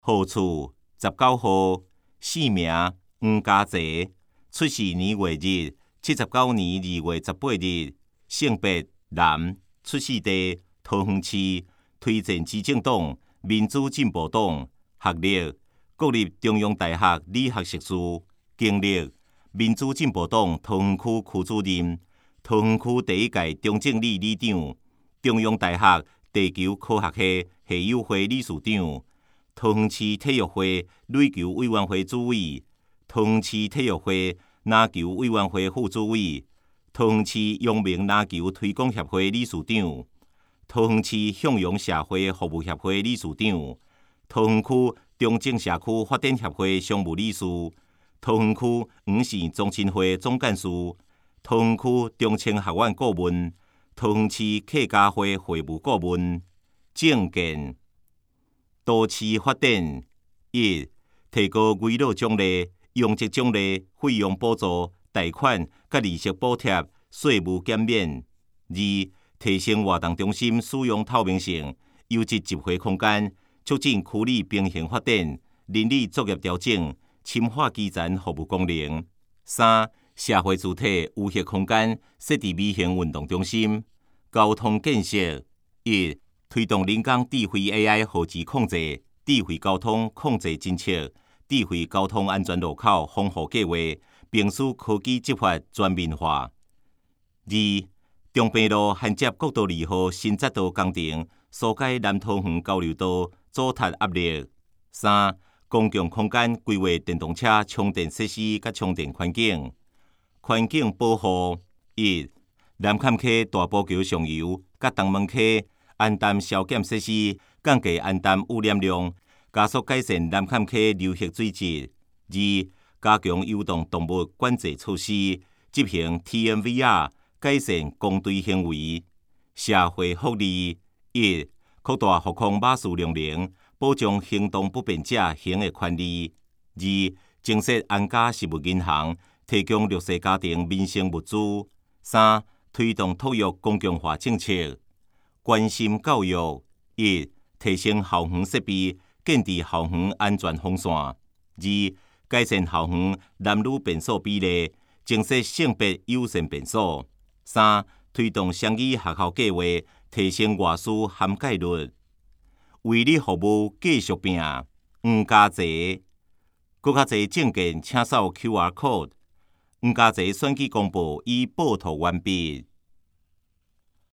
号处19號，姓名黃家齊，出世年月日79年2月18日，性別男，出世地桃園市，推薦基進黨、民主進步黨，學歷國立中央大學理學碩士，經歷民主進步黨桃園區區主任，桃園區第一屆中正里里長，中央大學地球科學系校友會理事長，桃園市體育會壘球委員會主委，桃園市體育會籃球委員會副主委，桃園市陽明籃球推廣協會理事長，桃園市向陽社會服務協會理事長，桃園區中正社區發展協會常務理事，桃園區黃線中心會總幹事，桃園區中青學院顧問，桃園市客家會會務顧問。政見都市發展1. 提高賄賂獎勵、用職獎勵、費用補助、貸款甲利息補貼、稅務減免。2. 提升活動中心使用透明性、優質集會空間，促進區里平衡發展、鄰里作業調整、深化基層服務功能。3. 社會主體有序空間設置微型運動中心。交通建設1. 推動人工智慧 AI 後置控制、智慧交通控制政策、智慧交通安全路口防護計劃，並使科技執法全面化。2. 中平路銜接國道2號新匝道工程，疏解南桃園交流道阻塞壓力。3. 公共空間規劃電動車充電設施甲充電環境。環境保護1. 南崁溪大埔橋上游甲東門溪安淡消減設施，降低安淡污染量，加速改善南崁溪流域水質。2. 加強誘導動物管制措施，執行 TNVR， 改善公隊行為。社會福利1. 擴大復康馬術量能，保障行動不便者行的權利。2. 增設安家食物銀行，提供弱勢家庭民生物資。3. 推動托育公共化政策。關心教育1. 提升校園設備，建置校園安全風扇。2. 改善校園男女便所比例，增設性別優先便所。3. 推動雙語學校計劃，提升外師涵蓋率。為你服務繼續拼，黃家齊。更較濟政見請掃 QR code。黃家齊選舉公報已報圖完畢。